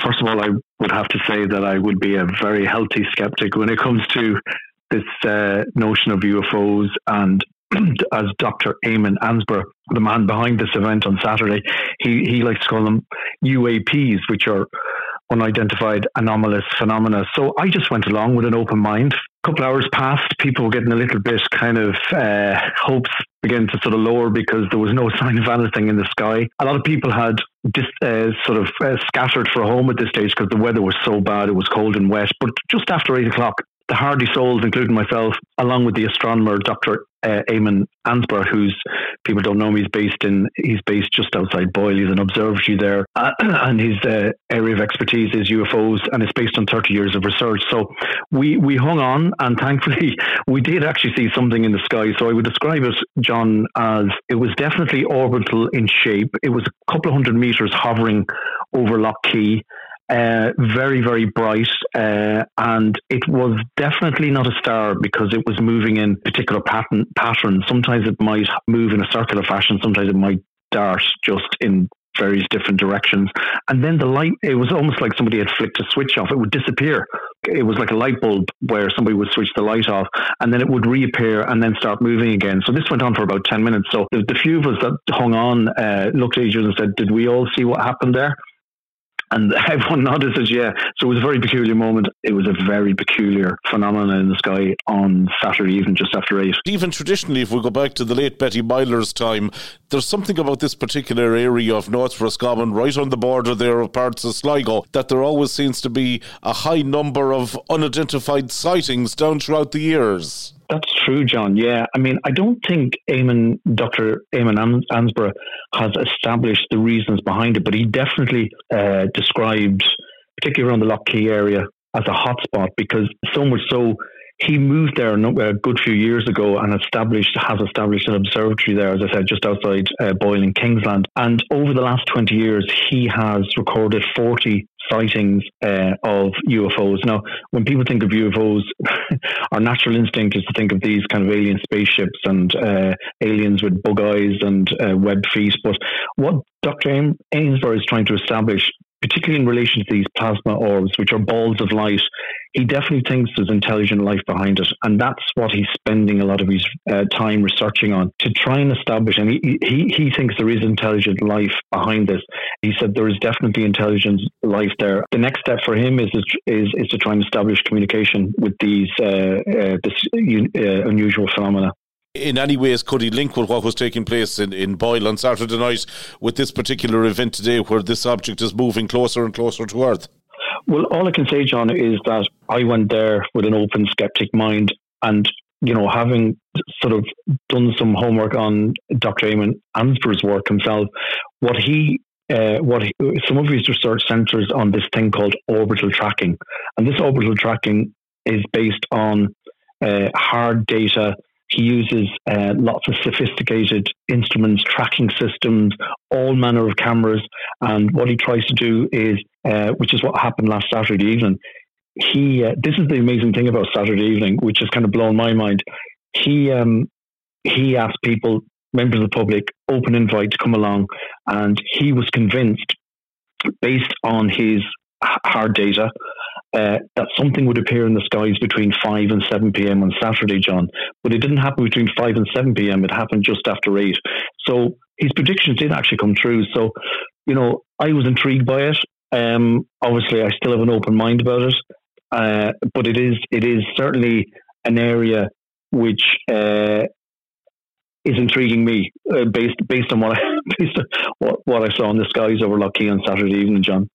First of all, I would have to say that I would be a very healthy skeptic when it comes to this notion of UFOs. And as Dr. Eamon Ansborough, the man behind this event on Saturday, he likes to call them UAPs, which are unidentified anomalous phenomena. So I just went along with an open mind. A couple of hours passed, people were getting a little bit kind of hopes began to sort of lower because there was no sign of anything in the sky. A lot of people had scattered for home at this stage because the weather was so bad, it was cold and wet. But just after 8 o'clock, the hardy souls, including myself, along with the astronomer, Dr. Eamon Ansborough, who's, people don't know him, he's based just outside Boyle. He's an observatory there, and his area of expertise is UFOs, and it's based on 30 years of research. So we hung on, and thankfully we did actually see something in the sky. So I would describe it, John, as it was definitely orbital in shape. It was a couple of 100 meters hovering over Lough Key. Very, very bright, and it was definitely not a star because it was moving in particular patterns. Sometimes it might move in a circular fashion, sometimes it might dart just in various different directions. And then the light, it was almost like somebody had flicked a switch off. It would disappear. It was like a light bulb where somebody would switch the light off, and then it would reappear and then start moving again. So this went on for about 10 minutes. So the few of us that hung on looked at each other and said, did we all see what happened there? And everyone nodded and said, yeah. So it was a very peculiar moment. It was a very peculiar phenomenon in the sky on Saturday evening, just after 8. Even traditionally, if we go back to the late Betty Myler's time, there's something about this particular area of North Roscommon, right on the border there of parts of Sligo, that there always seems to be a high number of unidentified sightings down throughout the years. That's true, John. Yeah. I mean, I don't think Dr. Eamon Ansborough has established the reasons behind it, but he definitely described, particularly around the Lough Key area, as a hotspot, because so much so he moved there a good few years ago and has established an observatory there, as I said, just outside Boyle in Kingsland. And over the last 20 years, he has recorded 40 sightings of UFOs. Now, when people think of UFOs, our natural instinct is to think of these kind of alien spaceships and aliens with bug eyes and webbed feet. But what Dr. Ainsworth is trying to establish, particularly in relation to these plasma orbs, which are balls of light, he definitely thinks there's intelligent life behind it. And that's what he's spending a lot of his time researching on, to try and establish, and he thinks there is intelligent life behind this. He said there is definitely intelligent life there. The next step for him is to try and establish communication with these unusual phenomena. In any ways, could he link with what was taking place in Boyle on Saturday night with this particular event today, where this object is moving closer and closer to Earth? Well, all I can say, John, is that I went there with an open, skeptic mind, and having sort of done some homework on Dr. Eamon Ansborough's work himself, some of his research centres on this thing called orbital tracking, and this orbital tracking is based on hard data. He uses lots of sophisticated instruments, tracking systems, all manner of cameras. And what he tries to do is, which is what happened last Saturday evening, this is the amazing thing about Saturday evening, which has kind of blown my mind. He asked people, members of the public, open invite to come along. And he was convinced, based on his hard data, that something would appear in the skies between 5 and 7 p.m. on Saturday, John. But it didn't happen between 5 and 7 p.m. It happened just after 8. So his predictions did actually come true. So, I was intrigued by it. Obviously, I still have an open mind about it. But it is certainly an area which is intriguing me, based on what I saw in the skies over Lough Key on Saturday evening, John.